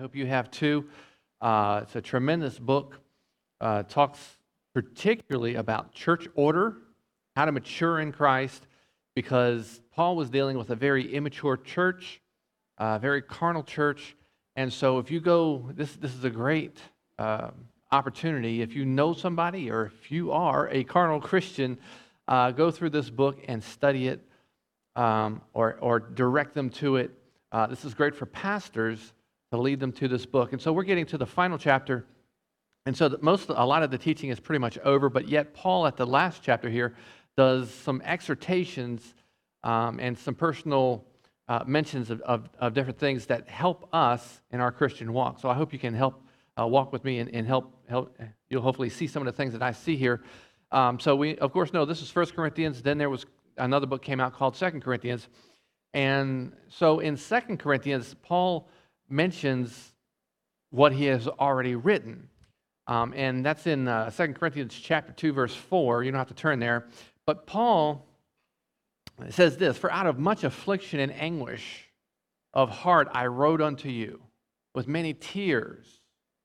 hope you have too. It's a tremendous book. Talks particularly about church order, how to mature in Christ, because Paul was dealing with a very immature church, a very carnal church. And so if you go, this is a great opportunity. If you know somebody or if you are a carnal Christian, go through this book and study it or direct them to it. This is great for pastors to lead them to this book. And so we're getting to the final chapter. And so a lot of the teaching is pretty much over, but yet Paul at the last chapter here does some exhortations and some personal mentions of different things that help us in our Christian walk. So I hope you can help walk with me and help. You'll hopefully see some of the things that I see here. So we, of course, know this is 1 Corinthians. Then there was another book came out called 2 Corinthians. And so in 2 Corinthians, Paul mentions what he has already written. And that's in 2 Corinthians chapter 2, verse 4. You don't have to turn there. But Paul says this, "For out of much affliction and anguish of heart I wrote unto you with many tears.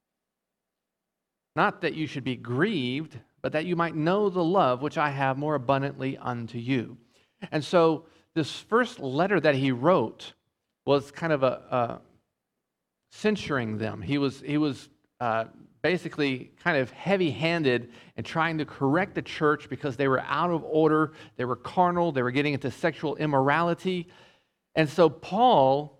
Not that you should be grieved, but that you might know the love which I have more abundantly unto you." And so this first letter that he wrote was kind of a censuring them. He was basically kind of heavy-handed and trying to correct the church because they were out of order, they were carnal, they were getting into sexual immorality. And so Paul,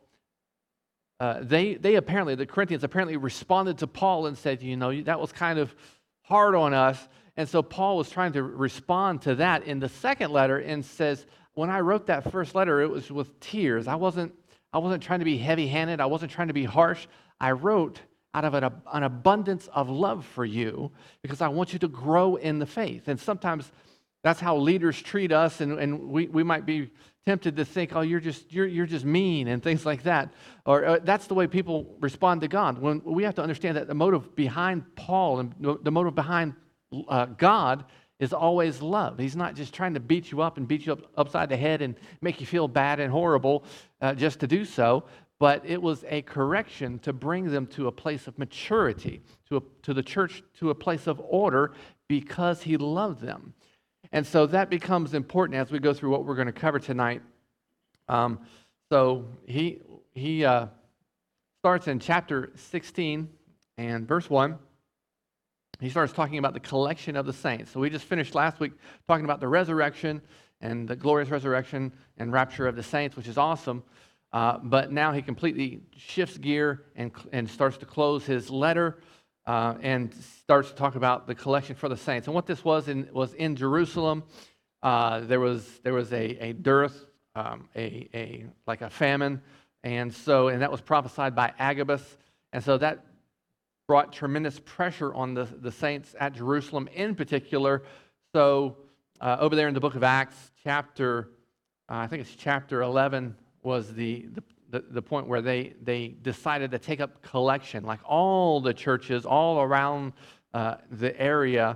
the Corinthians apparently responded to Paul and said, that was kind of hard on us. And so Paul was trying to respond to that in the second letter and says, when I wrote that first letter, it was with tears. I wasn't trying to be heavy-handed. I wasn't trying to be harsh. I wrote out of an abundance of love for you because I want you to grow in the faith. And sometimes that's how leaders treat us, and we might be tempted to think, oh, you're just mean and things like that. Or that's the way people respond to God. When we have to understand that the motive behind Paul and the motive behind God is always love. He's not just trying to beat you up and beat you up upside the head and make you feel bad and horrible just to do so, but it was a correction to bring them to a place of maturity, to the church, to a place of order because he loved them. And so that becomes important as we go through what we're going to cover tonight. So he starts in chapter 16 and verse 1. He starts talking about the collection of the saints. So we just finished last week talking about the resurrection and the glorious resurrection and rapture of the saints, which is awesome. But now he completely shifts gear and starts to close his letter and starts to talk about the collection for the saints. And what this was in Jerusalem. There was a dearth, like a famine, and that was prophesied by Agabus, and so that brought tremendous pressure on the saints at Jerusalem in particular. So over there in the book of Acts, I think it's chapter 11, was the point where they decided to take up collection, like all the churches all around the area,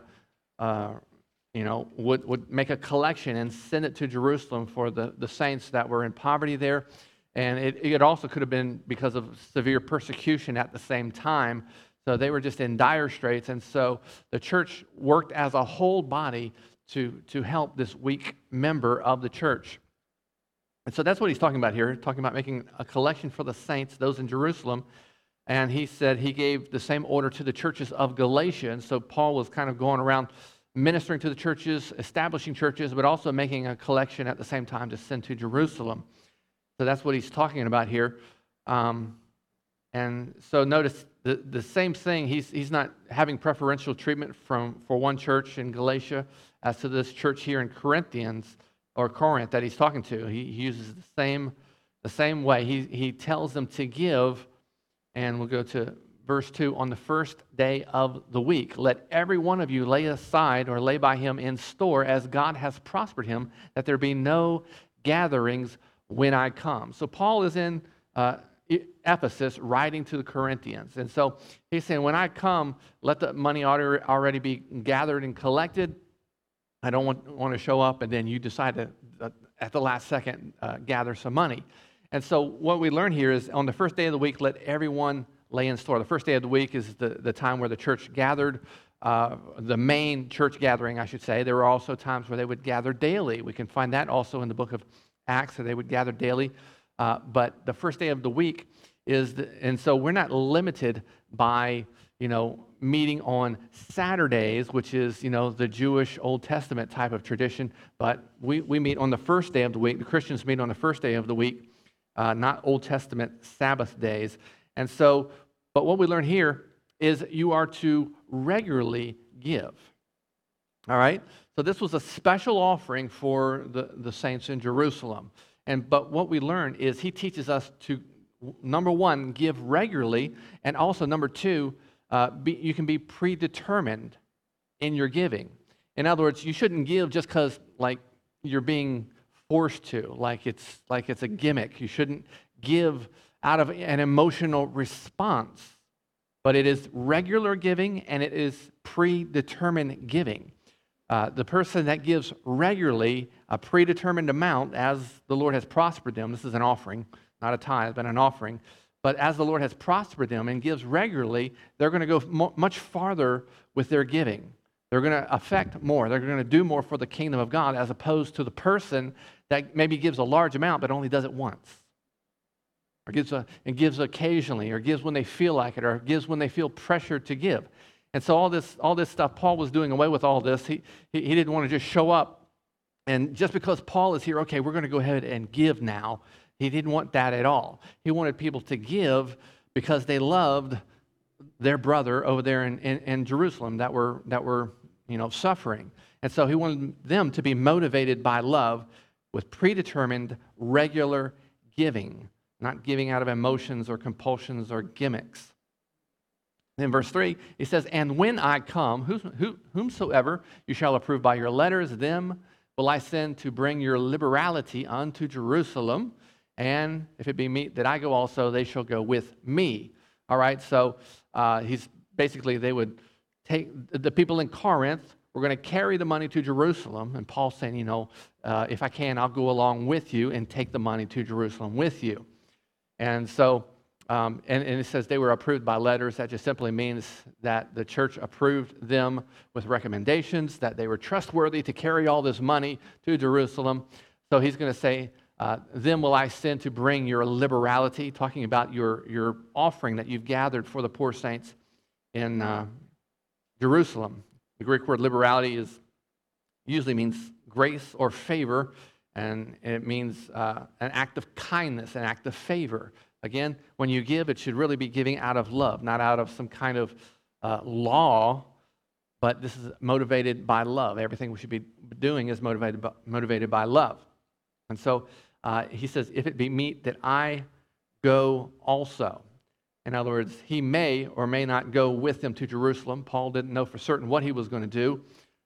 would make a collection and send it to Jerusalem for the saints that were in poverty there. And it also could have been because of severe persecution at the same time. So they were just in dire straits. And so the church worked as a whole body to help this weak member of the church. And so that's what he's talking about here, talking about making a collection for the saints, those in Jerusalem. And he said he gave the same order to the churches of Galatia. And so Paul was kind of going around ministering to the churches, establishing churches, but also making a collection at the same time to send to Jerusalem. So that's what he's talking about here. And so notice the same thing. He's not having preferential treatment for one church in Galatia as to this church here in Corinth that he's talking to. He uses the same way. He tells them to give, and we'll go to verse 2, on the first day of the week. Let every one of you lay aside or lay by him in store as God has prospered him, that there be no gatherings when I come. So Paul is in Ephesus writing to the Corinthians. And so he's saying, when I come, let the money already be gathered and collected. I don't want to show up and then you decide to, at the last second, gather some money. And so what we learn here is on the first day of the week, let everyone lay in store. The first day of the week is the time where the church gathered, the main church gathering, I should say. There were also times where they would gather daily. We can find that also in the book of Acts, that they would gather daily. But the first day of the week and so we're not limited by, meeting on Saturdays, which is, the Jewish Old Testament type of tradition, but we meet on the first day of the week. The Christians meet on the first day of the week, not Old Testament Sabbath days. And so, but what we learn here is you are to regularly give. All right? So this was a special offering for the saints in Jerusalem. But what we learn is he teaches us to, number one, give regularly, and also, number two, you can be predetermined in your giving. In other words, you shouldn't give just because, you're being forced to, like it's a gimmick. You shouldn't give out of an emotional response, but it is regular giving and it is predetermined giving. The person that gives regularly a predetermined amount as the Lord has prospered them, this is an offering, not a tithe, but an offering, but as the Lord has prospered them and gives regularly, they're going to go much farther with their giving. They're going to affect more. They're going to do more for the kingdom of God as opposed to the person that maybe gives a large amount but only does it once, or gives occasionally, or gives when they feel like it, or gives when they feel pressured to give. And so all this stuff, Paul was doing away with all this. He didn't want to just show up, and just because Paul is here, okay, we're going to go ahead and give now. He didn't want that at all. He wanted people to give because they loved their brother over there in Jerusalem that were suffering. And so he wanted them to be motivated by love with predetermined, regular giving, not giving out of emotions or compulsions or gimmicks. In verse 3, he says, "And when I come, whomsoever you shall approve by your letters, them will I send to bring your liberality unto Jerusalem. And if it be meet that I go also, they shall go with me." All right, so they would take the people in Corinth were going to carry the money to Jerusalem, and Paul's saying, if I can, I'll go along with you and take the money to Jerusalem with you. And so, and it says they were approved by letters. That just simply means that the church approved them with recommendations, that they were trustworthy to carry all this money to Jerusalem. So he's going to say, "Them will I send to bring your liberality," talking about your offering that you've gathered for the poor saints in Jerusalem. The Greek word liberality usually means grace or favor, and it means an act of kindness, an act of favor. Again, when you give, it should really be giving out of love, not out of some kind of law, but this is motivated by love. Everything we should be doing is motivated by love. And so he says, "If it be meet that I go also." In other words, he may or may not go with them to Jerusalem. Paul didn't know for certain what he was going to do.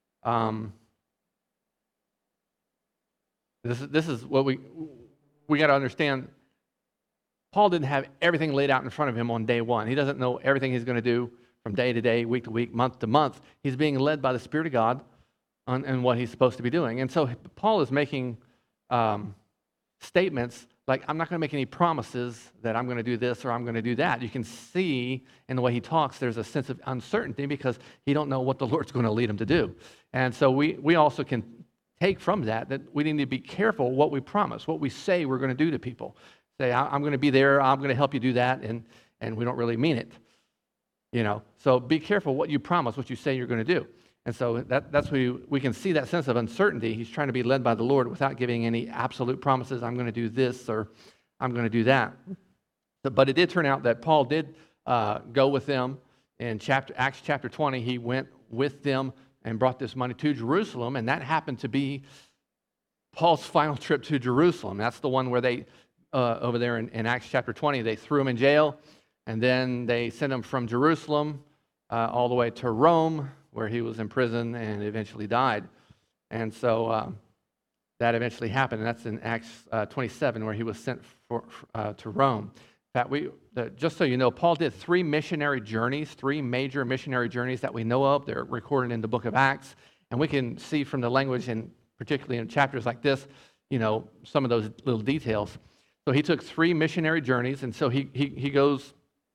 This is what we got to understand. Paul didn't have everything laid out in front of him on day one. He doesn't know everything he's going to do from day to day, week to week, month to month. He's being led by the Spirit of God on what he's supposed to be doing. And so Paul is making statements like, I'm not going to make any promises that I'm going to do this or I'm going to do that. You can see in the way he talks, there's a sense of uncertainty because he don't know what the Lord's going to lead him to do. And so we also can take from that we need to be careful what we promise, what we say we're going to do to people. Say, I'm going to be there, I'm going to help you do that, and we don't really mean it. So be careful what you promise, what you say you're going to do. And so that's where we can see that sense of uncertainty. He's trying to be led by the Lord without giving any absolute promises. I'm going to do this or I'm going to do that. But it did turn out that Paul did go with them. In Acts chapter 20, he went with them and brought this money to Jerusalem. And that happened to be Paul's final trip to Jerusalem. That's the one where they, over there in Acts chapter 20, they threw him in jail. And then they sent him from Jerusalem all the way to Rome, where he was in prison and eventually died. And so that eventually happened, and that's in Acts 27, where he was sent to Rome. In fact, just so you know, Paul did 3 missionary journeys, 3 major missionary journeys that we know of. They're recorded in the book of Acts, and we can see from the language, and particularly in chapters like this, some of those little details. So he took 3 missionary journeys, and so he goes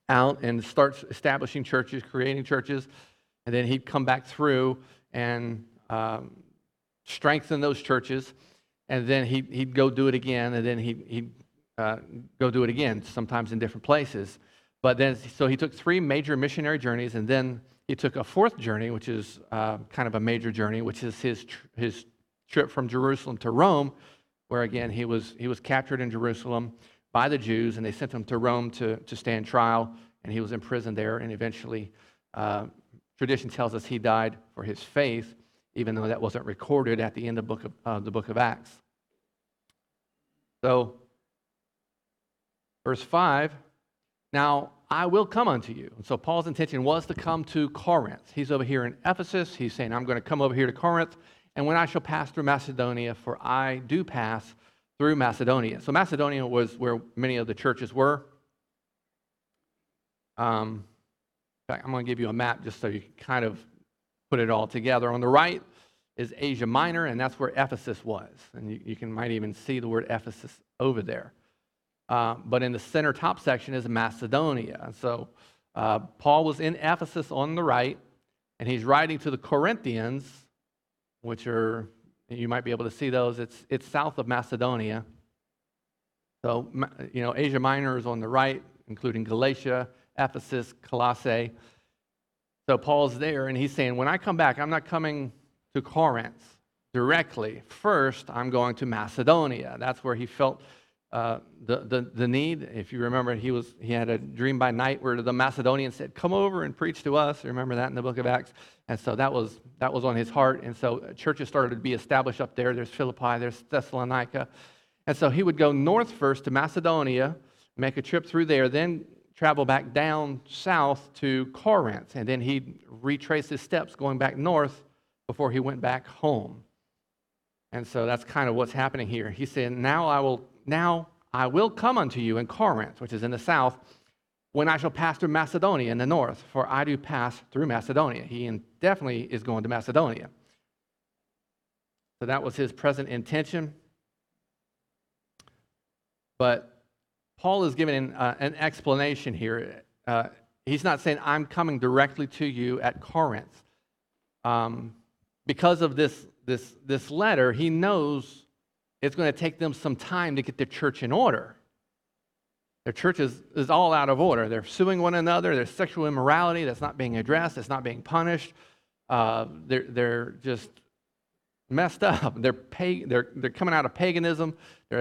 out and start establishing churches, creating churches, and then he'd come back through and strengthen those churches, and then he'd go do it again, and then he'd go do it again, sometimes in different places. But then, so he took 3 major missionary journeys, and then he took a 4th journey, which is kind of a major journey, which is his trip from Jerusalem to Rome, where again he was captured in Jerusalem by the Jews, and they sent him to Rome to stand trial, and he was imprisoned there, and eventually, tradition tells us he died for his faith, even though that wasn't recorded at the end of the book of Acts. So, verse 5, now I will come unto you. And so Paul's intention was to come to Corinth. He's over here in Ephesus. He's saying, I'm going to come over here to Corinth, and when I shall pass through Macedonia, for I do pass through Macedonia. So Macedonia was where many of the churches were. In fact, I'm going to give you a map just so you can kind of put it all together. On the right is Asia Minor, and that's where Ephesus was. And you might even see the word Ephesus over there. But in the center top section is Macedonia. And so Paul was in Ephesus on the right, and he's writing to the Corinthians, which are, you might be able to see those. It's south of Macedonia. So, Asia Minor is on the right, including Galatia, Ephesus, Colossae. So Paul's there, and he's saying, when I come back, I'm not coming to Corinth directly. First, I'm going to Macedonia. That's where he felt the need. If you remember, he had a dream by night where the Macedonians said, come over and preach to us. Remember that in the book of Acts? And so that was on his heart. And so churches started to be established up there. There's Philippi, there's Thessalonica. And so he would go north first to Macedonia, make a trip through there, then travel back down south to Corinth. And then he'd retrace his steps going back north before he went back home. And so that's kind of what's happening here. He said, now I will come unto you in Corinth, which is in the south, when I shall pass through Macedonia in the north, for I do pass through Macedonia. He definitely is going to Macedonia. So that was his present intention. But Paul is giving an explanation here. He's not saying, I'm coming directly to you at Corinth. Because of this letter, he knows it's going to take them some time to get their church in order. Their church is all out of order. They're suing one another. There's sexual immorality that's not being addressed. It's not being punished. They're just messed up. They're coming out of paganism.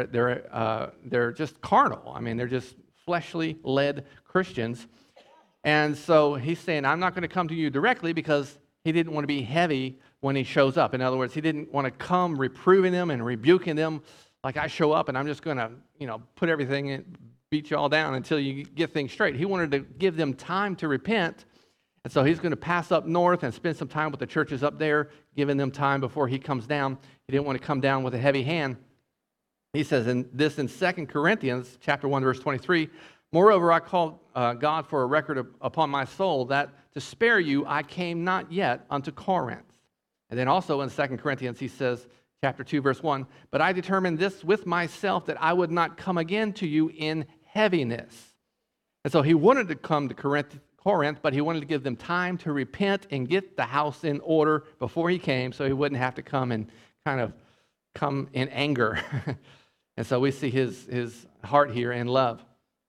They're just carnal. I mean, they're just fleshly-led Christians. And so he's saying, I'm not going to come to you directly because he didn't want to be heavy when he shows up. In other words, he didn't want to come reproving them and rebuking them like I show up and I'm just going to, put everything in, beat you all down until you get things straight. He wanted to give them time to repent. And so he's going to pass up north and spend some time with the churches up there, giving them time before he comes down. He didn't want to come down with a heavy hand. He says in 2 Corinthians chapter 1, verse 23, moreover, I call God for a record upon my soul that to spare you I came not yet unto Corinth. And then also in 2 Corinthians he says, chapter 2, verse 1, but I determined this with myself that I would not come again to you in heaviness. And so he wanted to come to Corinth, but he wanted to give them time to repent and get the house in order before he came so he wouldn't have to come and kind of come in anger. And so we see his heart here in love.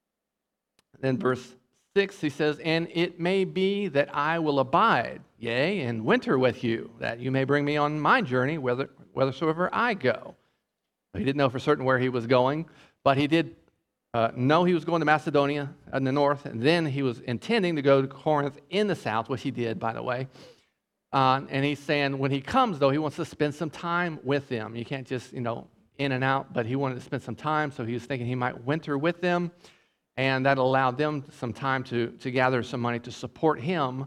Then verse 6, he says, and it may be that I will abide, yea, and winter with you, that you may bring me on my journey, whithersoever I go. He didn't know for certain where he was going, but he did know he was going to Macedonia in the north, and then he was intending to go to Corinth in the south, which he did, by the way. And he's saying when he comes, though, he wants to spend some time with them. You can't just, in and out, but he wanted to spend some time, so he was thinking he might winter with them. And that allowed them some time to gather some money to support him,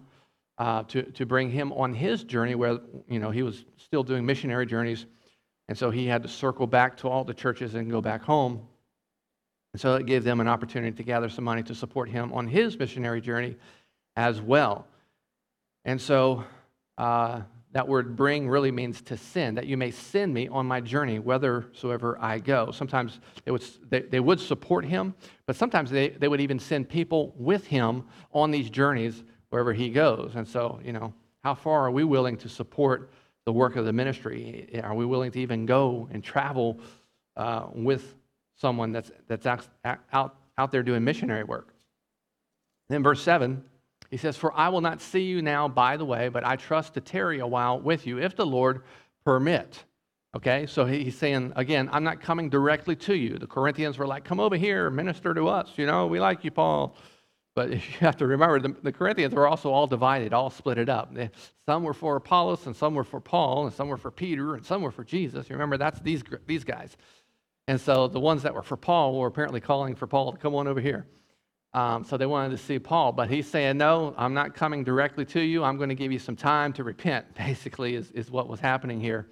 to bring him on his journey where, he was still doing missionary journeys. And so he had to circle back to all the churches and go back home. And so it gave them an opportunity to gather some money to support him on his missionary journey as well. And so that That word bring really means to send, that you may send me on my journey whithersoever I go. Sometimes they would support him, but sometimes they would even send people with him on these journeys wherever he goes. And so, how far are we willing to support the work of the ministry? Are we willing to even go and travel with someone that's out there doing missionary work? Then verse 7, he says, "For I will not see you now by the way, but I trust to tarry a while with you, if the Lord permit." Okay, so he's saying, again, I'm not coming directly to you. The Corinthians were like, come over here, minister to us. We like you, Paul. But you have to remember, the Corinthians were also all divided, all split it up. Some were for Apollos, and some were for Paul, and some were for Peter, and some were for Jesus. You remember, that's these guys. And so the ones that were for Paul were apparently calling for Paul to come on over here. So they wanted to see Paul, but he's saying, no, I'm not coming directly to you. I'm going to give you some time to repent, basically, is what was happening here.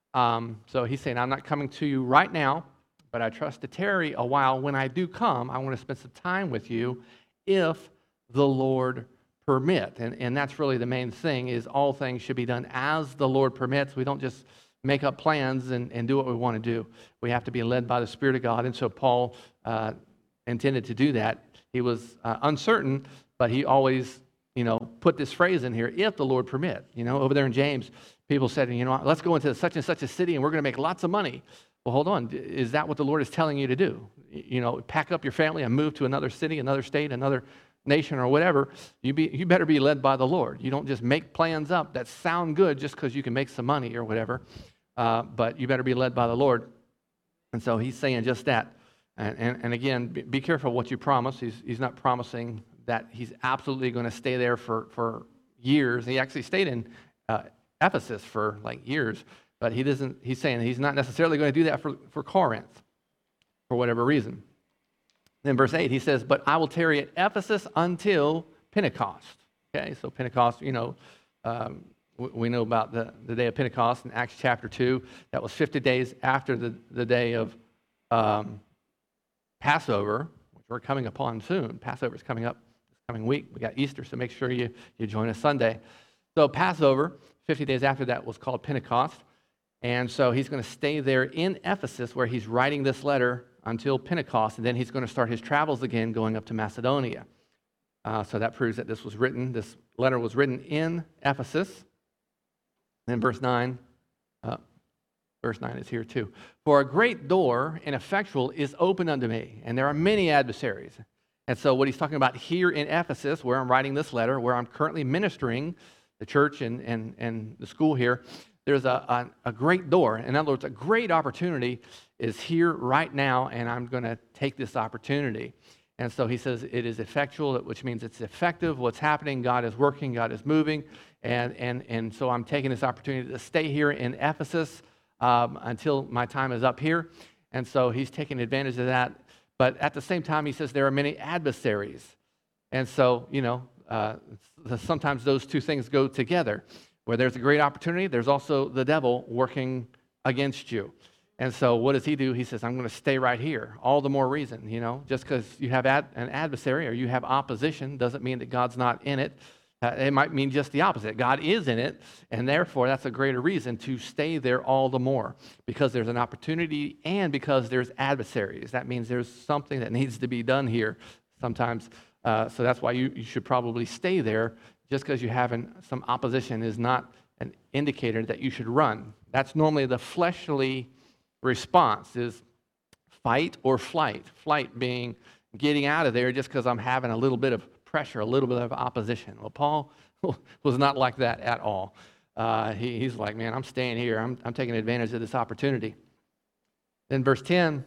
So he's saying, I'm not coming to you right now, but I trust to tarry a while. When I do come, I want to spend some time with you if the Lord permit. And that's really the main thing, is all things should be done as the Lord permits. We don't just make up plans and do what we want to do. We have to be led by the Spirit of God. And so Paul intended to do that. He was uncertain, but he always, put this phrase in here, if the Lord permit. Over there in James, people said, let's go into such and such a city and we're going to make lots of money. Well, hold on. Is that what the Lord is telling you to do? Pack up your family and move to another city, another state, another nation, or whatever. You better be led by the Lord. You don't just make plans up that sound good just because you can make some money or whatever. But you better be led by the Lord. And so he's saying just that. And again, be careful what you promise. He's not promising that he's absolutely going to stay there for years. He actually stayed in Ephesus for like years, but he's saying he's not necessarily going to do that for Corinth for whatever reason. Then verse 8, he says, "But I will tarry at Ephesus until Pentecost." Okay, so Pentecost, we know about the day of Pentecost in Acts chapter 2. That was 50 days after the day of Passover, which we're coming upon soon. Passover is coming up this coming week. We got Easter, so make sure you join us Sunday. So Passover, 50 days after that, was called Pentecost. And so he's going to stay there in Ephesus where he's writing this letter until Pentecost, and then he's going to start his travels again going up to Macedonia. So that proves that this letter was written in Ephesus. Then verse 9 is here too. "For a great door and effectual is open unto me, and there are many adversaries." And so what he's talking about here in Ephesus, where I'm writing this letter, where I'm currently ministering the church and the school here, there's a great door. In other words, a great opportunity is here right now, and I'm going to take this opportunity. And so he says it is effectual, which means it's effective. What's happening, God is working, God is moving. And so I'm taking this opportunity to stay here in Ephesus until my time is up here. And so he's taking advantage of that. But at the same time, he says there are many adversaries. And so, sometimes those two things go together. Where there's a great opportunity, there's also the devil working against you. And so what does he do? He says, I'm going to stay right here. All the more reason, just because you have an adversary or you have opposition doesn't mean that God's not in it. It might mean just the opposite. God is in it, and therefore that's a greater reason to stay there all the more, because there's an opportunity and because there's adversaries. That means there's something that needs to be done here sometimes. So that's why you should probably stay there. Just because you have some opposition is not an indicator that you should run. That's normally the fleshly response, is fight or flight. Flight being getting out of there just because I'm having a little bit of pressure, a little bit of opposition. Well, Paul was not like that at all. He's like, man, I'm staying here. I'm taking advantage of this opportunity. Then verse 10,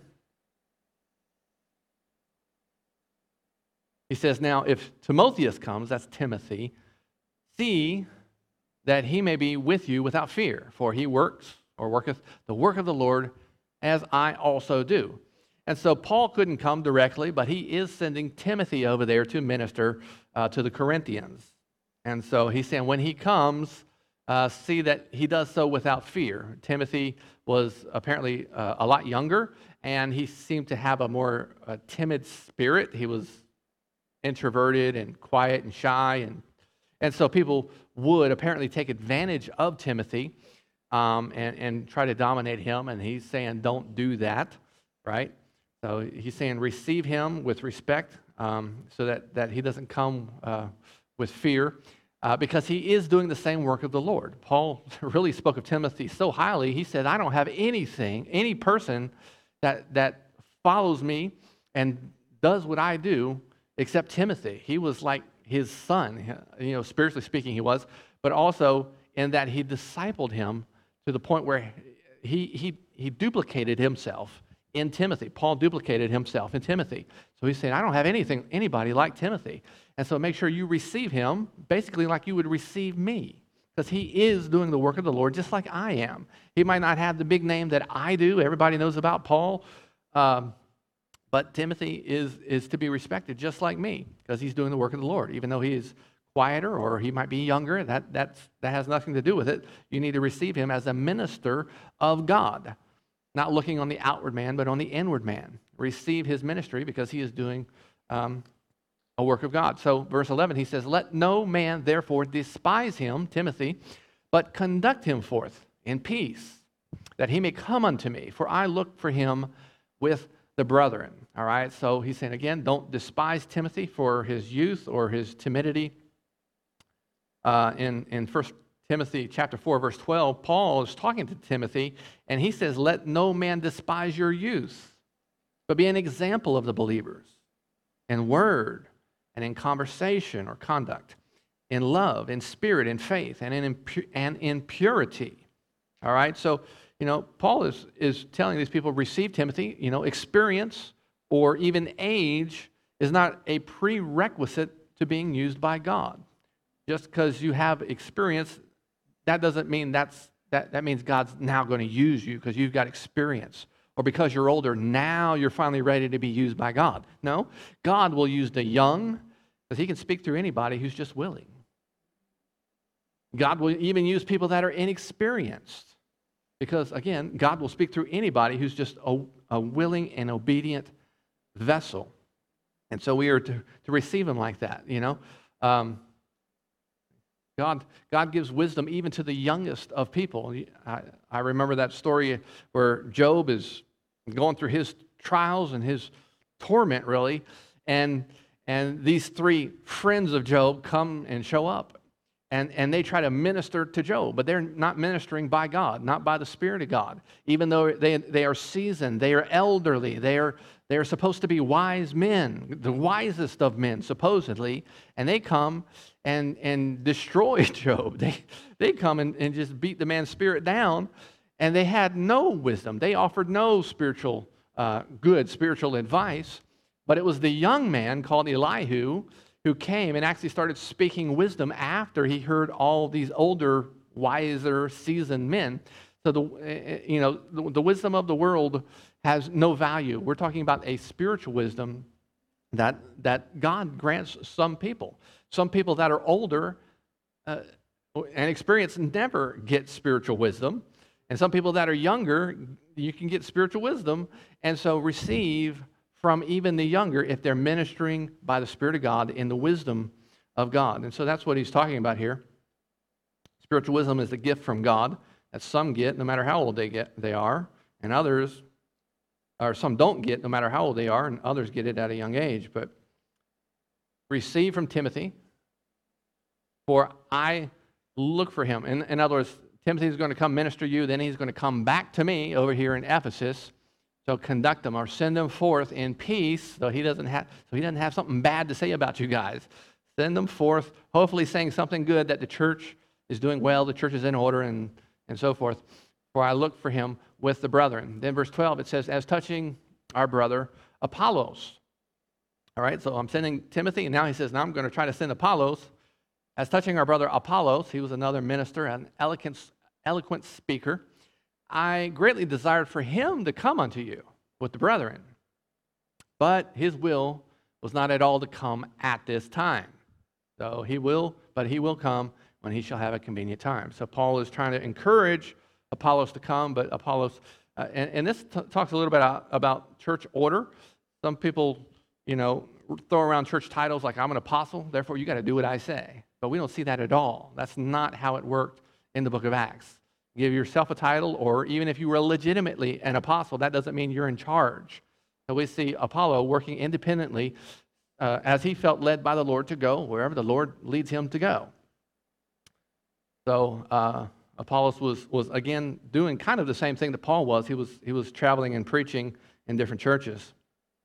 he says, "Now if Timotheus comes," that's Timothy, "see that he may be with you without fear, for he worketh the work of the Lord, as I also do." And so Paul couldn't come directly, but he is sending Timothy over there to minister to the Corinthians. And so he's saying when he comes, see that he does so without fear. Timothy was apparently a lot younger, and he seemed to have a more timid spirit. He was introverted and quiet and shy, And so people would apparently take advantage of Timothy and try to dominate him. And he's saying, don't do that, right? So he's saying, receive him with respect so that he doesn't come with fear. Because he is doing the same work of the Lord. Paul really spoke of Timothy so highly. He said, I don't have any person that follows me and does what I do except Timothy. He was like his son, spiritually speaking he was, but also in that he discipled him to the point where he duplicated himself in Timothy. Paul duplicated himself in Timothy. So he's saying, I don't have anybody like Timothy. And so make sure you receive him basically like you would receive me, because he is doing the work of the Lord just like I am. He might not have the big name that I do. Everybody knows about Paul. But Timothy is to be respected just like me, because he's doing the work of the Lord. Even though he is quieter or he might be younger, that has nothing to do with it. You need to receive him as a minister of God, not looking on the outward man, but on the inward man. Receive his ministry because he is doing a work of God. So verse 11, he says, let no man therefore despise him, Timothy, but conduct him forth in peace, that he may come unto me, for I look for him with the brethren. All right, so he's saying again, don't despise Timothy for his youth or his timidity. In 1 Timothy chapter 4, verse 12, Paul is talking to Timothy, and he says, let no man despise your youth, but be an example of the believers in word and in conversation or conduct, in love, in spirit, in faith, and in purity. All right, so, Paul is telling these people, receive Timothy. Experience or even age is not a prerequisite to being used by God. Just because you have experience, that doesn't mean that means God's now going to use you because you've got experience. Or because you're older, now you're finally ready to be used by God. No, God will use the young, because he can speak through anybody who's just willing. God will even use people that are inexperienced, because, again, God will speak through anybody who's just a willing and obedient vessel. And so we are to receive him like that, God gives wisdom even to the youngest of people. I remember that story where Job is going through his trials and his torment, really, and these three friends of Job come and show up, and they try to minister to Job, but they're not ministering by God, not by the Spirit of God. Even though they are seasoned, they are elderly, they are supposed to be wise men, the wisest of men, supposedly, and they come and destroy Job. They come and just beat the man's spirit down, and they had no wisdom. They offered no good spiritual advice, but it was the young man called Elihu who came and actually started speaking wisdom after he heard all these older, wiser, seasoned men. So the wisdom of the world has no value. We're talking about a spiritual wisdom that God grants some people. Some people that are older and experienced never get spiritual wisdom. And some people that are younger, you can get spiritual wisdom. And so receive from even the younger if they're ministering by the Spirit of God in the wisdom of God. And so that's what he's talking about here. Spiritual wisdom is a gift from God that some get no matter how old they are, and others, or some don't get no matter how old they are, and others get it at a young age. But receive from Timothy, for I look for him. In other words, Timothy is going to come minister you, then he's going to come back to me over here in Ephesus. So conduct them or send them forth in peace, so he doesn't have something bad to say about you guys. Send them forth, hopefully saying something good, that the church is doing well, the church is in order, and so forth. For I look for him with the brethren. Then verse 12, it says, as touching our brother Apollos. All right, so I'm sending Timothy, and now he says, now I'm going to try to send Apollos. As touching our brother Apollos, he was another minister, an eloquent speaker. I greatly desired for him to come unto you with the brethren, but his will was not at all to come at this time. So he will come when he shall have a convenient time. So Paul is trying to encourage Apollos to come, but Apollos, and this talks a little bit about church order. Some people, throw around church titles like I'm an apostle, therefore you got to do what I say. But we don't see that at all. That's not how it worked in the book of Acts. Give yourself a title, or even if you were legitimately an apostle, that doesn't mean you're in charge. So we see Apollo working independently as he felt led by the Lord to go wherever the Lord leads him to go. So Apollos was again doing kind of the same thing that Paul was. He was traveling and preaching in different churches.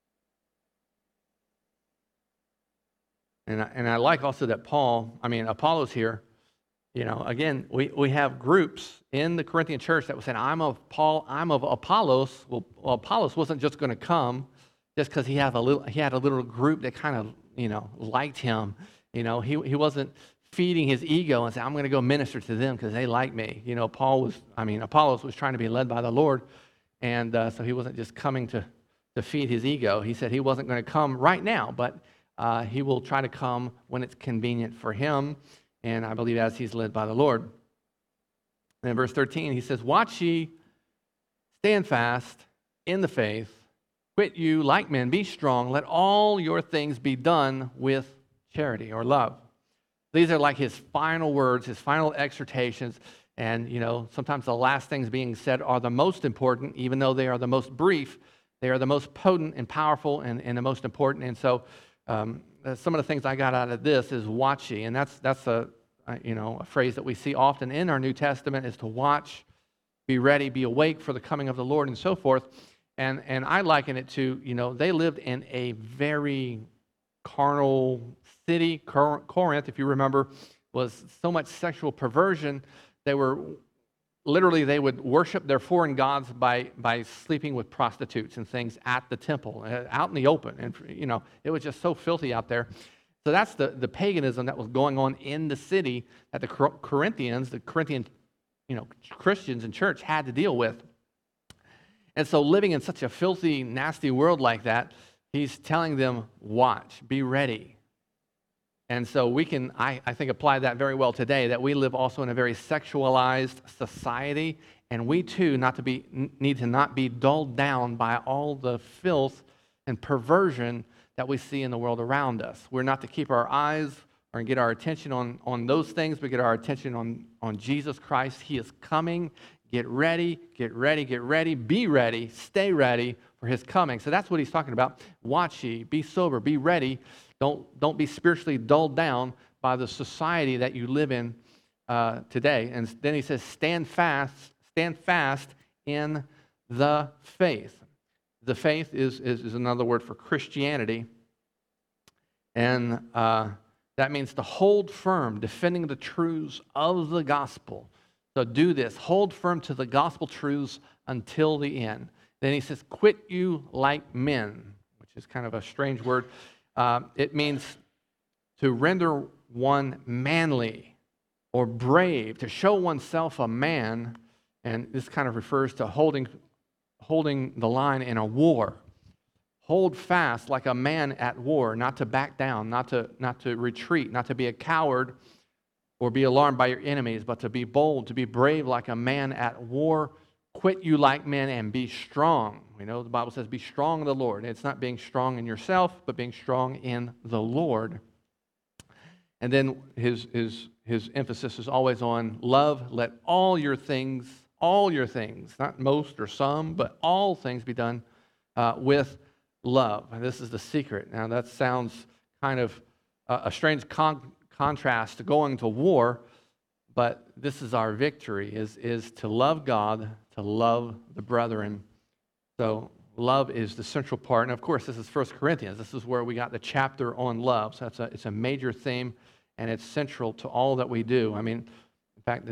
And I like also that Apollos here, again, we have groups in the Corinthian church that were saying, I'm of Paul, I'm of Apollos. Well, Apollos wasn't just going to come just because he had a little group that kind of, liked him. He wasn't feeding his ego and saying, I'm going to go minister to them because they like me. Apollos was trying to be led by the Lord, and so he wasn't just coming to feed his ego. He said he wasn't going to come right now, but he will try to come when it's convenient for him, and I believe as he's led by the Lord. And in verse 13, he says, watch ye, stand fast in the faith, quit you like men, be strong, let all your things be done with charity or love. These are like his final words, his final exhortations, and sometimes the last things being said are the most important, even though they are the most brief. They are the most potent and powerful and the most important. And so some of the things I got out of this is watch ye, and that's a phrase that we see often in our New Testament, is to watch, be ready, be awake for the coming of the Lord, and so forth. And I liken it to, they lived in a very carnal city. Corinth, if you remember, was so much sexual perversion. They would worship their foreign gods by sleeping with prostitutes and things at the temple, out in the open. And, it was just so filthy out there. So that's the paganism that was going on in the city that the Corinthian, Christians and church had to deal with. And so living in such a filthy, nasty world like that, he's telling them, watch, be ready. And so we can, I think, apply that very well today, that we live also in a very sexualized society, and we too need to not be dulled down by all the filth and perversion that we see in the world around us. We're not to keep our eyes or get our attention on those things, but get our attention on Jesus Christ. He is coming. Get ready, get ready, get ready, be ready, stay ready for his coming. So that's what he's talking about. Watch ye, be sober, be ready. Don't be spiritually dulled down by the society that you live in today. And then he says, stand fast in the faith. The faith is another word for Christianity. And that means to hold firm, defending the truths of the gospel. So do this. Hold firm to the gospel truths until the end. Then he says, quit you like men, which is kind of a strange word. It means to render one manly or brave, to show oneself a man. And this kind of refers to holding the line in a war. Hold fast like a man at war, not to back down, not to retreat, not to be a coward or be alarmed by your enemies, but to be bold, to be brave like a man at war. Quit you like men and be strong. We know the Bible says be strong in the Lord. It's not being strong in yourself, but being strong in the Lord. And then his emphasis is always on love. Let all your things, not most or some, but all things be done with love. And this is the secret. Now that sounds kind of a strange contrast to going to war, but this is our victory, is to love God, to love the brethren. So love is the central part. And of course, this is 1 Corinthians. This is where we got the chapter on love. So it's a major theme, and it's central to all that we do. In fact,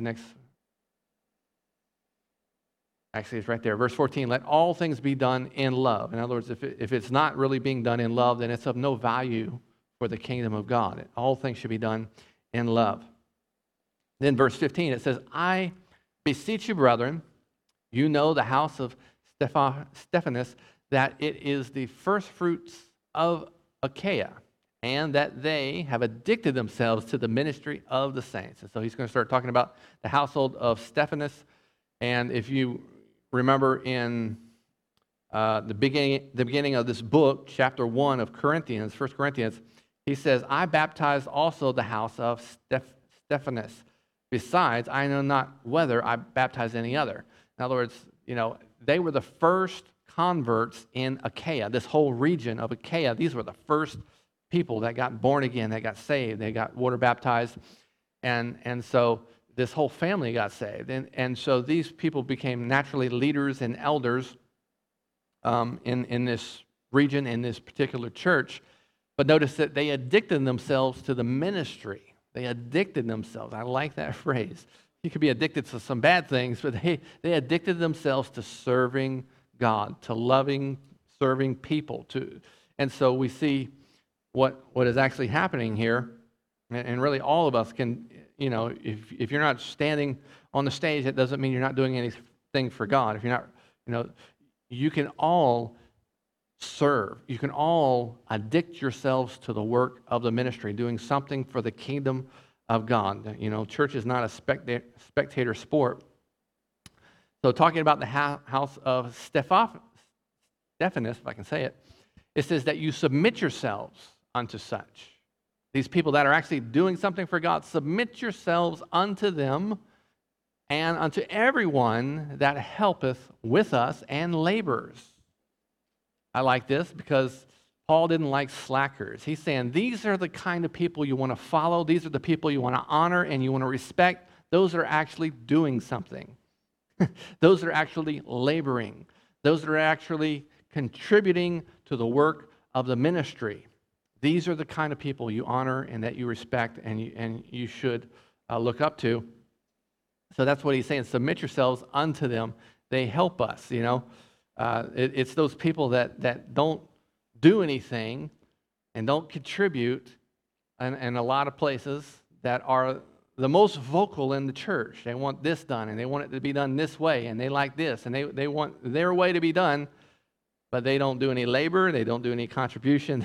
actually it's right there. Verse 14, let all things be done in love. In other words, if it's not really being done in love, then it's of no value for the kingdom of God. All things should be done in love. Then verse 15, it says, I beseech you, brethren, you know the house of Stephanus, that it is the first fruits of Achaia, and that they have addicted themselves to the ministry of the saints. And so he's going to start talking about the household of Stephanus. And if you remember in the beginning of this book, chapter 1 of Corinthians, 1 Corinthians, He says, I baptized also the house of Stephanus. Besides, I know not whether I baptize any other. In other words, they were the first converts in Achaia, this whole region of Achaia. These were the first people that got born again, that got saved, they got water baptized. And so this whole family got saved. And so these people became naturally leaders and elders in this region, in this particular church. But notice that they addicted themselves to the ministry. They addicted themselves. I like that phrase. You could be addicted to some bad things, but they addicted themselves to serving God, to loving, serving people. And so we see what is actually happening here. And really all of us can, if you're not standing on the stage, that doesn't mean you're not doing anything for God. If you're not, you can all serve. You can all addict yourselves to the work of the ministry, doing something for the kingdom of God. Church is not a spectator sport. So talking about the house of Stephanus, if I can say it, it says that you submit yourselves unto such. These people that are actually doing something for God, submit yourselves unto them and unto everyone that helpeth with us and labors. I like this because Paul didn't like slackers. He's saying these are the kind of people you want to follow. These are the people you want to honor and you want to respect. Those that are actually doing something. Those that are actually laboring. Those that are actually contributing to the work of the ministry. These are the kind of people you honor and that you respect and you should look up to. So that's what he's saying. Submit yourselves unto them. They help us, It's those people that don't do anything and don't contribute in a lot of places that are the most vocal in the church. They want this done, and they want it to be done this way, and they like this, and they want their way to be done, but they don't do any labor, they don't do any contribution,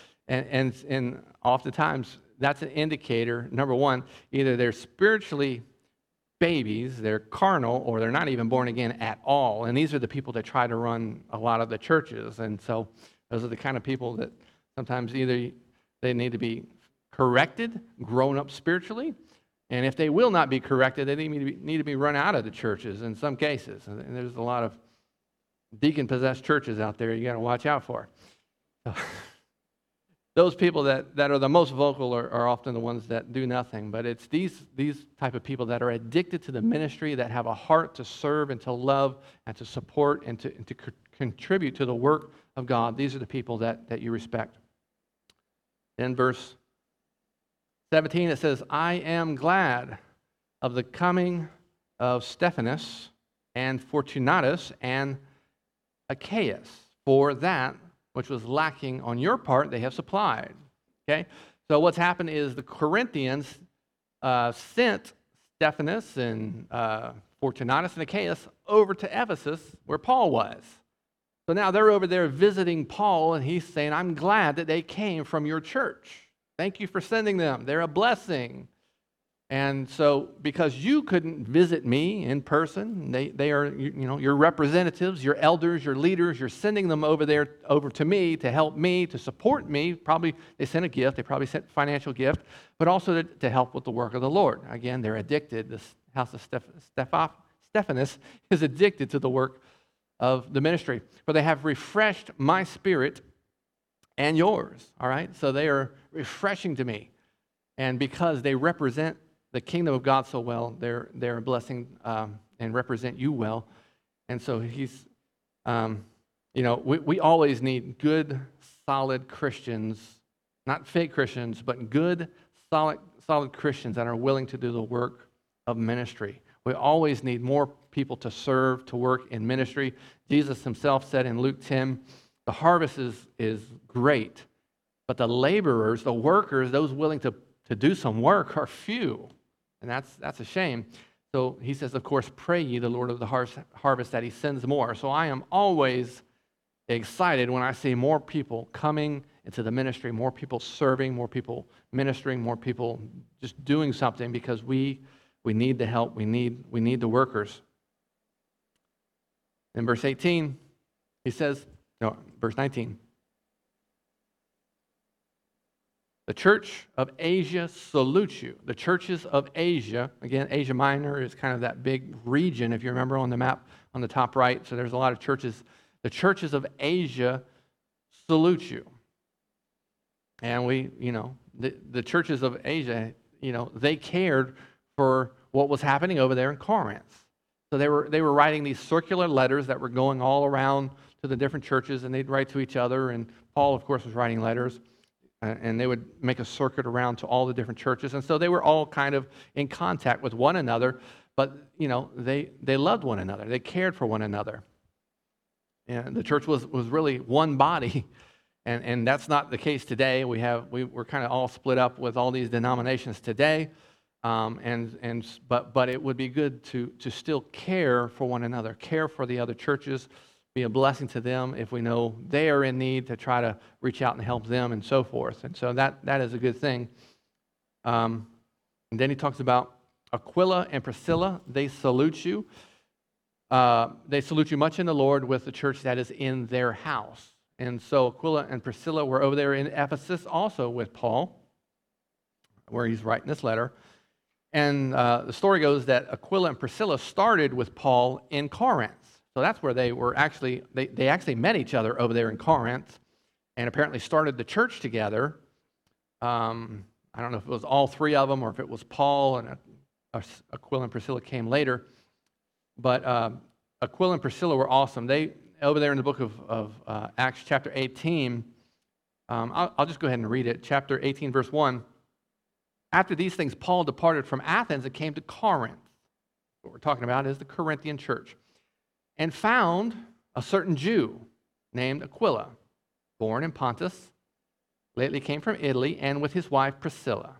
and oftentimes that's an indicator, number one, either they're spiritually babies, they're carnal, or they're not even born again at all. And these are the people that try to run a lot of the churches. And so those are the kind of people that sometimes either they need to be corrected, grown up spiritually, and if they will not be corrected, they need to be run out of the churches in some cases. And there's a lot of deacon-possessed churches out there you got to watch out for. So, those people that are the most vocal are often the ones that do nothing. But it's these type of people that are addicted to the ministry, that have a heart to serve and to love and to support and to contribute to the work of God. These are the people that you respect. In verse 17 it says, I am glad of the coming of Stephanus and Fortunatus and Achaeus, for that which was lacking on your part, they have supplied. Okay? So what's happened is the Corinthians sent Stephanus and Fortunatus and Achaeus over to Ephesus, where Paul was. So now they're over there visiting Paul, and he's saying, I'm glad that they came from your church. Thank you for sending them. They're a blessing. And so, because you couldn't visit me in person, they are, your representatives, your elders, your leaders, you're sending them over to me to help me, to support me. Probably they sent a gift, they probably sent a financial gift, but also to help with the work of the Lord. Again, they're addicted. This house of Stephanus is addicted to the work of the ministry. For they have refreshed my spirit and yours. All right? So they are refreshing to me. And because they represent the kingdom of God so well, they're a blessing and represent you well. And so he's, we always need good, solid Christians, not fake Christians, but good, solid Christians that are willing to do the work of ministry. We always need more people to serve, to work in ministry. Jesus himself said in Luke 10, the harvest is great, but the laborers, the workers, those willing to do some work are few. And that's a shame. So he says, of course, pray ye the Lord of the harvest that he sends more. So I am always excited when I see more people coming into the ministry, more people serving, more people ministering, more people just doing something, because we need the help. We need the workers. In verse 18, he says, no, verse 19. The church of Asia salutes you. The churches of Asia, again, Asia Minor is kind of that big region, if you remember on the map on the top right. So there's a lot of churches. The churches of Asia salute you. And the churches of Asia, they cared for what was happening over there in Corinth. So they were writing these circular letters that were going all around to the different churches, and they'd write to each other. And Paul, of course, was writing letters, and they would make a circuit around to all the different churches. And so they were all kind of in contact with one another, but they loved one another. They cared for one another. And the church was really one body. And that's not the case today. We're kind of all split up with all these denominations today, but it would be good to still care for one another, care for the other churches, be a blessing to them if we know they are in need, to try to reach out and help them and so forth. And so that is a good thing. And then he talks about Aquila and Priscilla. They salute you. They salute you much in the Lord with the church that is in their house. And so Aquila and Priscilla were over there in Ephesus also with Paul, where he's writing this letter. And the story goes that Aquila and Priscilla started with Paul in Corinth. So that's where they actually met each other over there in Corinth, and apparently started the church together. I don't know if it was all three of them or if it was Paul and Aquila and Priscilla came later. But Aquila and Priscilla were awesome. They over there in the book of Acts chapter 18, I'll just go ahead and read it. Chapter 18, verse 1. After these things, Paul departed from Athens and came to Corinth. What we're talking about is the Corinthian church. And found a certain Jew named Aquila, born in Pontus, lately came from Italy, and with his wife Priscilla.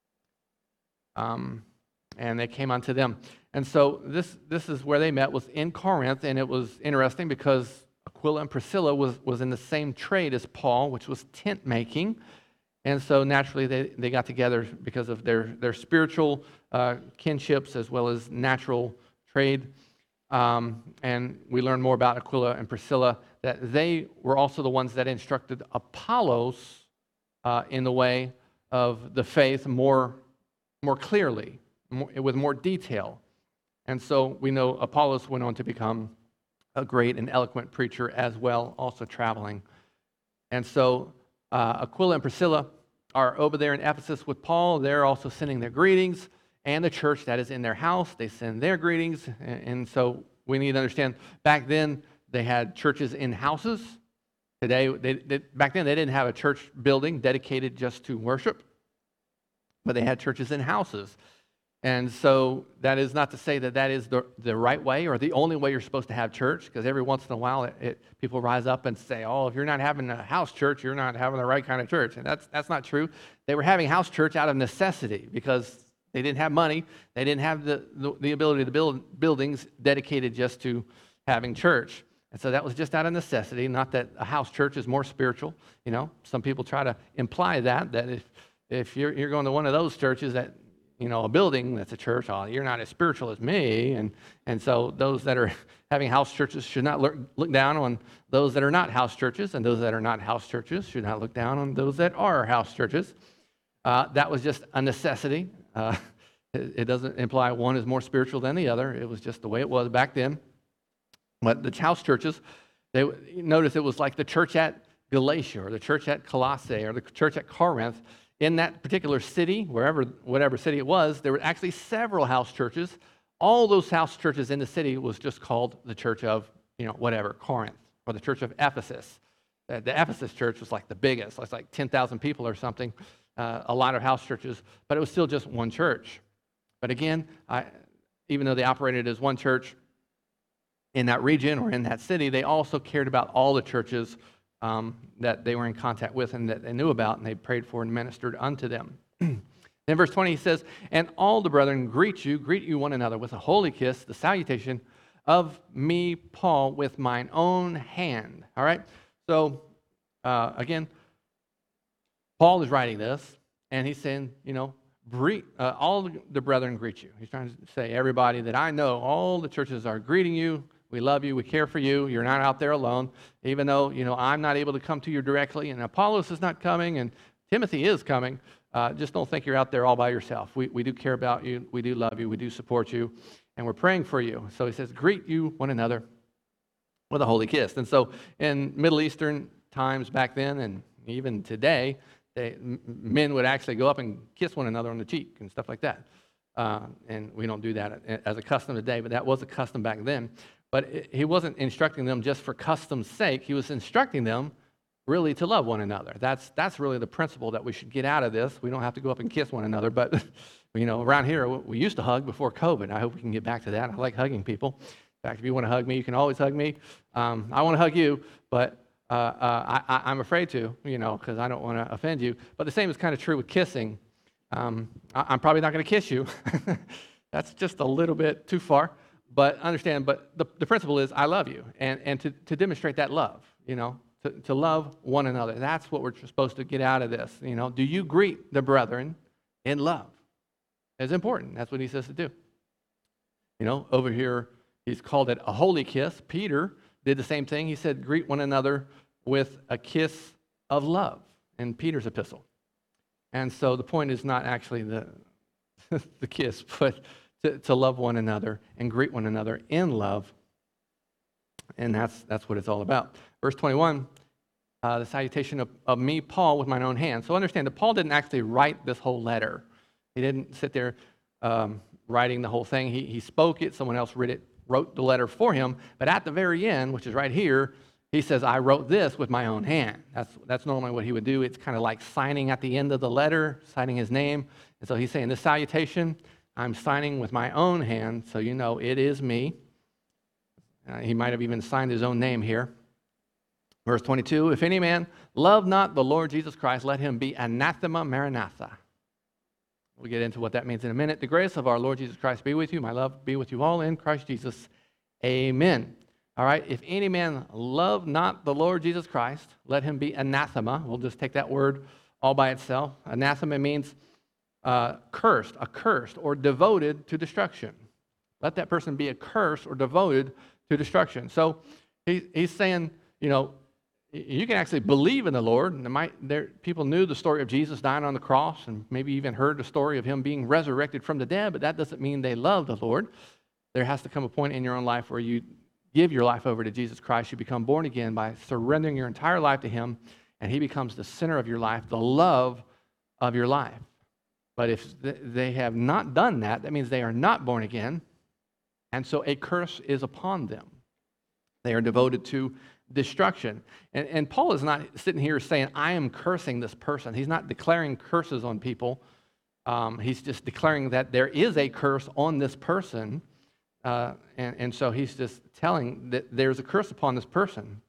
And they came unto them. And so this is where they met, was in Corinth, and it was interesting because Aquila and Priscilla was in the same trade as Paul, which was tent making. And so naturally they got together because of their spiritual kinships as well as natural trade. And we learn more about Aquila and Priscilla, that they were also the ones that instructed Apollos in the way of the faith more clearly, with more detail. And so we know Apollos went on to become a great and eloquent preacher as well, also traveling. And so Aquila and Priscilla are over there in Ephesus with Paul. They're also sending their greetings, and the church that is in their house, they send their greetings. And so we need to understand, back then they had churches in houses. Today, back then they didn't have a church building dedicated just to worship, but they had churches in houses. And so that is not to say that is the right way or the only way you're supposed to have church, because every once in a while people rise up and say, oh, if you're not having a house church, you're not having the right kind of church. And that's not true. They were having house church out of necessity because they didn't have money. They didn't have the ability to build buildings dedicated just to having church. And so that was just out of necessity, not that a house church is more spiritual. Some people try to imply that if you're going to one of those churches that, a building that's a church, oh, you're not as spiritual as me. And so those that are having house churches should not look down on those that are not house churches, and those that are not house churches should not look down on those that are house churches. That was just a necessity. It doesn't imply one is more spiritual than the other. It was just the way it was back then. But the house churches, notice it was like the church at Galatia or the church at Colossae or the church at Corinth. In that particular city, whatever city it was, there were actually several house churches. All those house churches in the city was just called the church of, Corinth, or the church of Ephesus. The Ephesus church was like the biggest. It was like 10,000 people or something, a lot of house churches, but it was still just one church. But again, even though they operated as one church in that region or in that city, they also cared about all the churches that they were in contact with and that they knew about, and they prayed for and ministered unto them. Then verse 20 says, and all the brethren greet you one another with a holy kiss, the salutation of me, Paul, with mine own hand. All right? So, again, Paul is writing this, and he's saying, all the brethren greet you. He's trying to say, everybody that I know, all the churches are greeting you. We love you. We care for you. You're not out there alone. Even though, I'm not able to come to you directly, and Apollos is not coming, and Timothy is coming. Just don't think you're out there all by yourself. We do care about you. We do love you. We do support you. And we're praying for you. So he says, greet you one another with a holy kiss. And so in Middle Eastern times back then, and even today, men would actually go up and kiss one another on the cheek and stuff like that. And we don't do that as a custom today, but that was a custom back then. But he wasn't instructing them just for custom's sake. He was instructing them really to love one another. That's really the principle that we should get out of this. We don't have to go up and kiss one another, but around here we used to hug before COVID. I hope we can get back to that. I like hugging people. In fact, if you want to hug me, you can always hug me. I want to hug you, but I'm afraid to, because I don't want to offend you. But the same is kind of true with kissing. I'm probably not going to kiss you. That's just a little bit too far. But understand, the principle is I love you. And to demonstrate that love, to love one another. That's what we're supposed to get out of this. Do you greet the brethren in love? It's important. That's what he says to do. Over here, he's called it a holy kiss. Peter did the same thing. He said, greet one another with a kiss of love in Peter's epistle. And so the point is not actually the kiss, but to love one another and greet one another in love. And that's what it's all about. Verse 21, the salutation of me, Paul, with mine own hand. So understand that Paul didn't actually write this whole letter. He didn't sit there writing the whole thing. He spoke it. Someone else wrote the letter for him. But at the very end, which is right here, he says, I wrote this with my own hand. That's normally what he would do. It's kind of like signing at the end of the letter, signing his name. And so he's saying, this salutation, I'm signing with my own hand, so it is me. He might have even signed his own name here. Verse 22, if any man love not the Lord Jesus Christ, let him be anathema maranatha. We'll get into what that means in a minute. The grace of our Lord Jesus Christ be with you. My love be with you all in Christ Jesus. Amen. All right, if any man love not the Lord Jesus Christ, let him be anathema. We'll just take that word all by itself. Anathema means cursed, accursed, or devoted to destruction. Let that person be accursed or devoted to destruction. So he's saying, you can actually believe in the Lord. And people knew the story of Jesus dying on the cross and maybe even heard the story of him being resurrected from the dead, but that doesn't mean they love the Lord. There has to come a point in your own life where you give your life over to Jesus Christ. You become born again by surrendering your entire life to him, and he becomes the center of your life, the love of your life. But if they have not done that, that means they are not born again, and so a curse is upon them. They are devoted to destruction. And Paul is not sitting here saying, I am cursing this person. He's not declaring curses on people. He's just declaring that there is a curse on this person. And so he's just telling that there's a curse upon this person.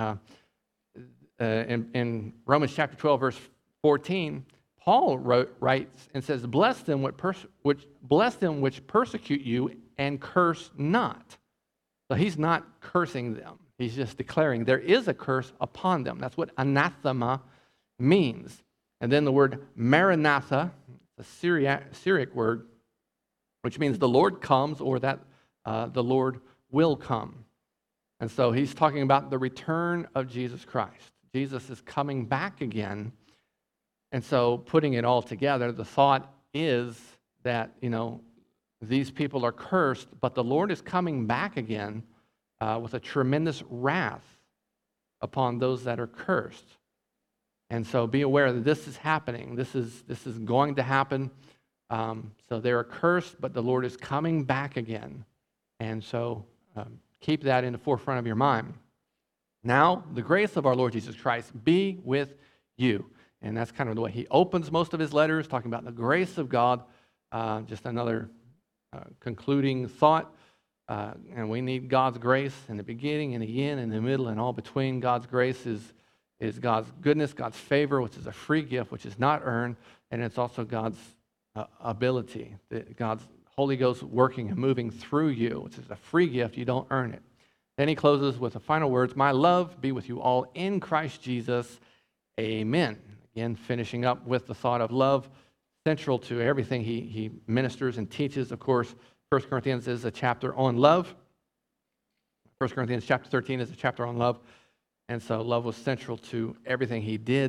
In Romans chapter 12, verse 14, Paul writes and says, bless them which persecute you and curse not. So he's not cursing them. He's just declaring there is a curse upon them. That's what anathema means. And then the word maranatha, a Syriac word, which means the Lord comes, or that the Lord will come. And so he's talking about the return of Jesus Christ. Jesus is coming back again. And so putting it all together, the thought is that, these people are cursed, but the Lord is coming back again with a tremendous wrath upon those that are cursed. And so be aware that this is happening. This is going to happen. So they're cursed, but the Lord is coming back again. And so keep that in the forefront of your mind. Now, the grace of our Lord Jesus Christ be with you. And that's kind of the way he opens most of his letters, talking about the grace of God. Just another concluding thought. And we need God's grace in the beginning and the end and the middle and all between. God's grace is God's goodness, God's favor, which is a free gift, which is not earned. And it's also God's ability, God's Holy Ghost working and moving through you, which is a free gift. You don't earn it. Then he closes with the final words, my love be with you all in Christ Jesus. Amen. Again, finishing up with the thought of love, central to everything he ministers and teaches. Of course, 1 Corinthians is a chapter on love. 1 Corinthians chapter 13 is a chapter on love. And so love was central to everything he did,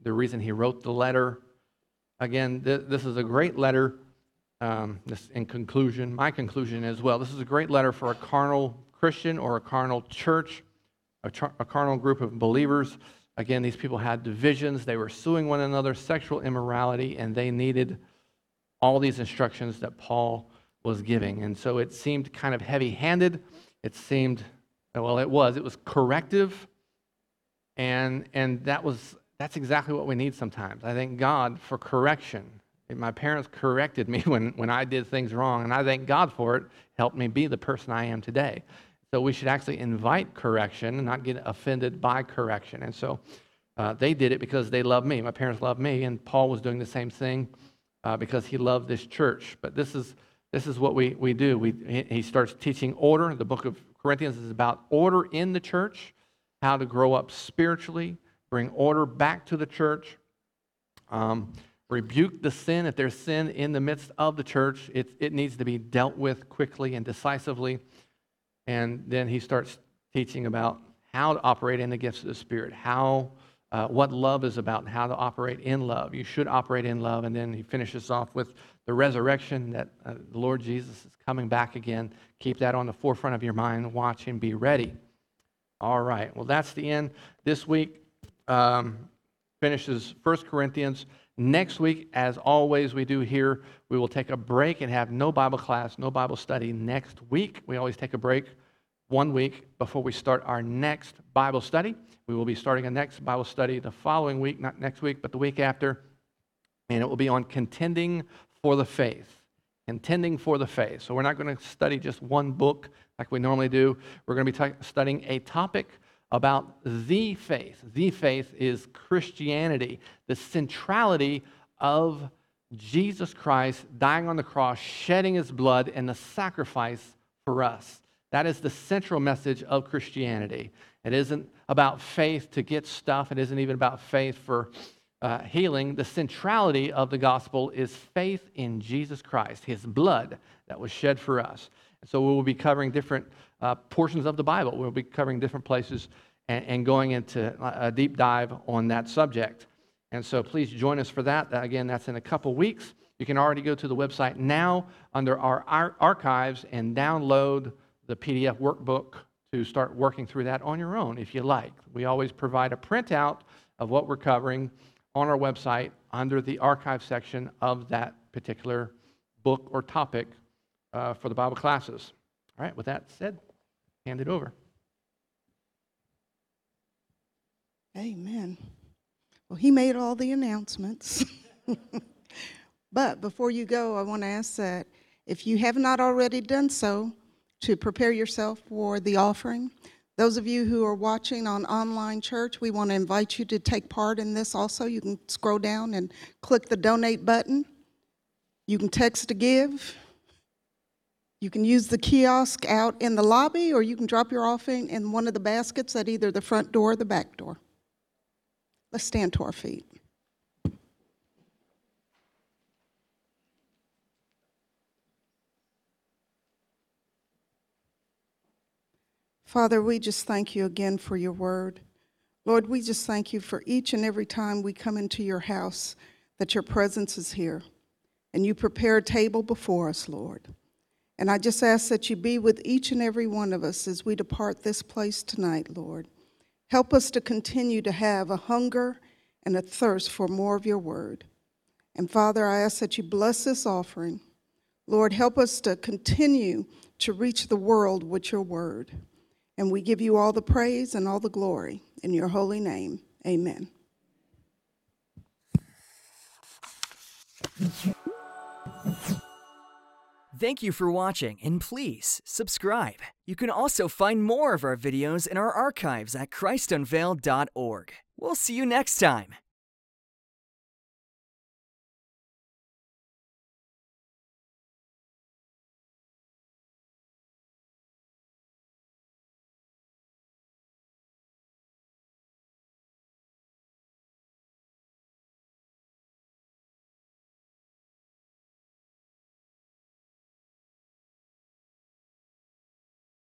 the reason he wrote the letter. Again, this is a great letter. This, in conclusion, my conclusion as well, this is a great letter for a carnal Christian or a carnal church, a carnal group of believers. Again, these people had divisions. They were suing one another, sexual immorality, and they needed all these instructions that Paul was giving. And so it seemed kind of heavy-handed. It seemed, well, it was corrective, and that's exactly what we need sometimes. I thank God for correction. My parents corrected me when I did things wrong, and I thank God for it. Helped me be the person I am today. So we should actually invite correction and not get offended by correction. And so they did it because they love me. My parents love me, and Paul was doing the same thing because he loved this church. But this is what we do. He starts teaching order. The book of Corinthians is about order in the church, how to grow up spiritually, bring order back to the church, rebuke the sin. If there's sin in the midst of the church, it needs to be dealt with quickly and decisively. And then he starts teaching about how to operate in the gifts of the Spirit, what love is about, and how to operate in love. You should operate in love. And then he finishes off with the resurrection, that the Lord Jesus is coming back again. Keep that on the forefront of your mind. Watch and be ready. All right. Well, that's the end. This week finishes 1 Corinthians. Next week, as always we do here, we will take a break and have no Bible class, no Bible study next week. We always take a break 1 week before we start our next Bible study. We will be starting a next Bible study the following week, not next week, but the week after, and it will be on contending for the faith. Contending for the faith. So we're not going to study just one book like we normally do. We're going to be studying a topic about the faith. The faith is Christianity, the centrality of Jesus Christ dying on the cross, shedding his blood, and the sacrifice for us. That is the central message of Christianity. It isn't about faith to get stuff. It isn't even about faith for healing. The centrality of the gospel is faith in Jesus Christ, his blood that was shed for us. And so we will be covering different portions of the Bible. We'll be covering different places and going into a deep dive on that subject. And so please join us for that. Again, that's in a couple weeks. You can already go to the website now under our archives and download the PDF workbook to start working through that on your own if you like. We always provide a printout of what we're covering on our website under the archive section of that particular book or topic for the Bible classes. All right, with that said, hand it over. Amen. Well, he made all the announcements. But before you go, I want to ask that if you have not already done so, to prepare yourself for the offering. Those of you who are watching on online church, we want to invite you to take part in this also. You can scroll down and click the donate button. You can text to give. You can use the kiosk out in the lobby, or you can drop your offering in one of the baskets at either the front door or the back door. Let's stand to our feet. Father, we just thank you again for your word. Lord, we just thank you for each and every time we come into your house, that your presence is here, and you prepare a table before us, Lord. And I just ask that you be with each and every one of us as we depart this place tonight, Lord. Help us to continue to have a hunger and a thirst for more of your word. And Father, I ask that you bless this offering. Lord, help us to continue to reach the world with your word. And we give you all the praise and all the glory in your holy name. Amen. Thank you for watching, and please subscribe. You can also find more of our videos in our archives at christunveiled.org. We'll see you next time.